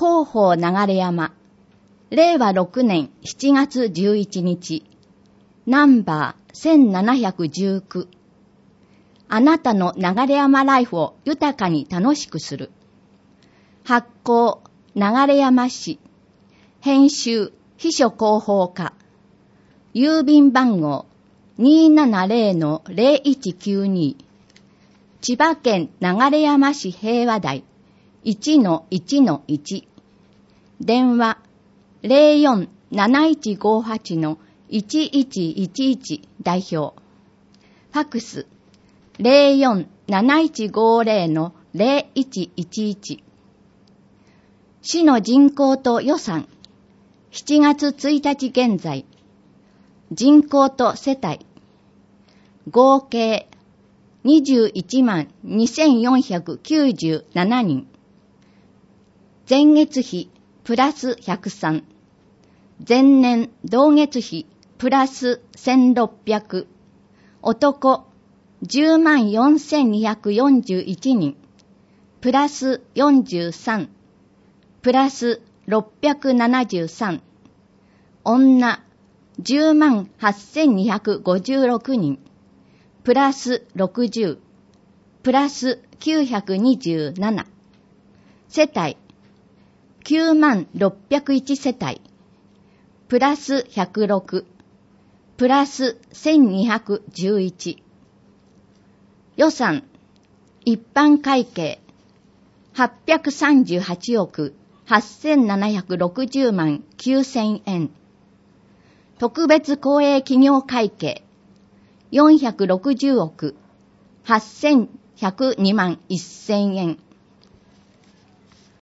広報流山、令和6年7月11日、ナンバー1719。あなたの流山ライフを豊かに楽しくする。発行、流山市。編集、秘書広報課。郵便番号、270-0192。千葉県流山市平和台 1-1-1。電話、04-7158-1111 代表。ファクス、04-7150-0111。市の人口と予算、7月1日現在、人口と世帯、合計21万2497人。前月比プラス103。前年同月比プラス1600。男10万4241人。プラス43。プラス673。女10万8256人。プラス60。プラス927。世帯9万601世帯。プラス106。プラス1211。予算一般会計838億8760万9000円。特別公営企業会計460億8102万1000円。